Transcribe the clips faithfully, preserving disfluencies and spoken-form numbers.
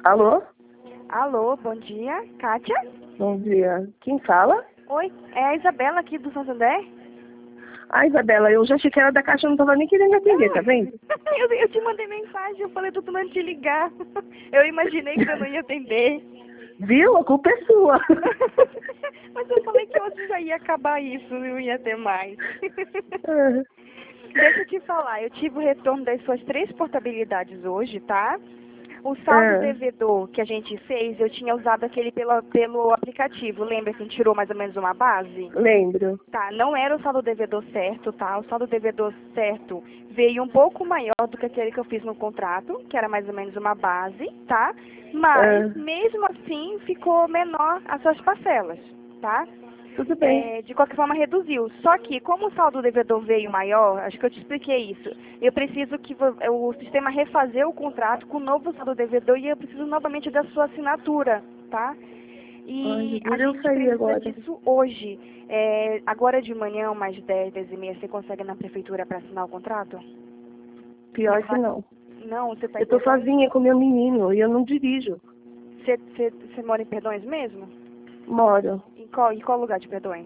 Alô? Alô, bom dia. Kátia? Bom dia. Quem fala? Oi, é a Isabela aqui do Santander? Ah, Isabela, eu já achei que era da Caixa, eu não tava nem querendo atender, tá vendo? eu, eu te mandei mensagem, eu falei, tô tomando te ligar. Eu imaginei que você não ia atender. Viu? A culpa é sua. Mas eu falei que hoje já ia acabar isso, não ia ter mais. É. Deixa eu te falar, eu tive o retorno das suas três portabilidades hoje, tá? O saldo É. devedor que a gente fez, eu tinha usado aquele pelo, pelo aplicativo. Lembra que a gente tirou mais ou menos uma base? Lembro. Tá, não era o saldo devedor certo, tá? O saldo devedor certo veio um pouco maior do que aquele que eu fiz no contrato, que era mais ou menos uma base, tá? Mas, É. mesmo assim, ficou menor as suas parcelas, tá? Tudo bem. É, de qualquer forma, reduziu. Só que, como o saldo devedor veio maior, acho que eu te expliquei isso, eu preciso que vo- o sistema refazer o contrato com o novo saldo devedor e eu preciso novamente da sua assinatura, tá? Ai, E a juro eu gente saí precisa agora. disso hoje. É, agora de manhã, umas dez, dez e meia, você consegue ir na prefeitura para assinar o contrato? Pior que não. Não, você está em Eu tô Perdões? sozinha com meu menino e eu não dirijo. Você, você, você mora em Perdões mesmo? Moro. Em qual, em qual lugar de Perdões?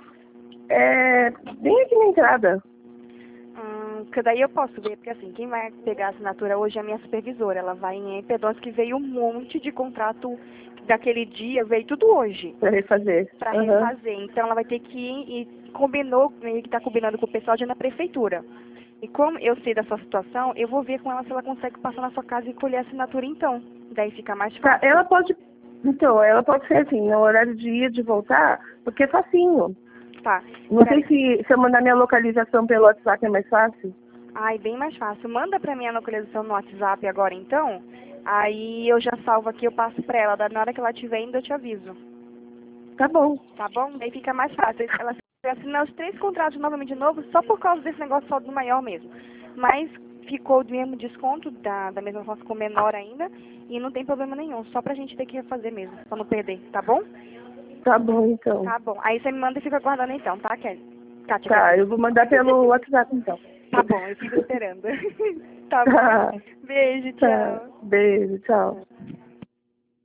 É. Bem aqui na entrada. Hum, que daí eu posso ver, porque assim, quem vai pegar a assinatura hoje é a minha supervisora. Ela vai em Perdões, que veio um monte de contrato daquele dia, veio tudo hoje. Pra refazer. Para Aham. refazer. Então ela vai ter que ir e combinou, meio que está combinando com o pessoal de ir na prefeitura. E como eu sei da sua situação, eu vou ver com ela se ela consegue passar na sua casa e colher a assinatura então. Daí fica mais Tá, fácil. ela pode. Então, ela pode ser assim, no horário de ir e de voltar, porque é facinho. Tá. Não Peraí. sei se, se eu mandar minha localização pelo WhatsApp é mais fácil. Ai, bem mais fácil. Manda pra mim a localização no WhatsApp agora então. Aí eu já salvo aqui, eu passo pra ela. Da- Na hora que ela estiver indo, eu te aviso. Tá bom. Tá bom? Daí fica mais fácil. Ela vai assinar os três contratos novamente de novo, só por causa desse negócio só do maior mesmo. Mas ficou do mesmo desconto, da, da mesma forma ficou menor ainda, e não tem problema nenhum, só pra gente ter que refazer mesmo, pra não perder, tá bom? Tá bom, então. Tá bom. Aí você me manda e fica aguardando então, tá, Kelly? Kátia, Tá, Kelly. eu vou mandar pelo WhatsApp, então. Tá bom, eu fico esperando. Tá Tá, bom? Beijo, tá. tchau. Beijo, tchau.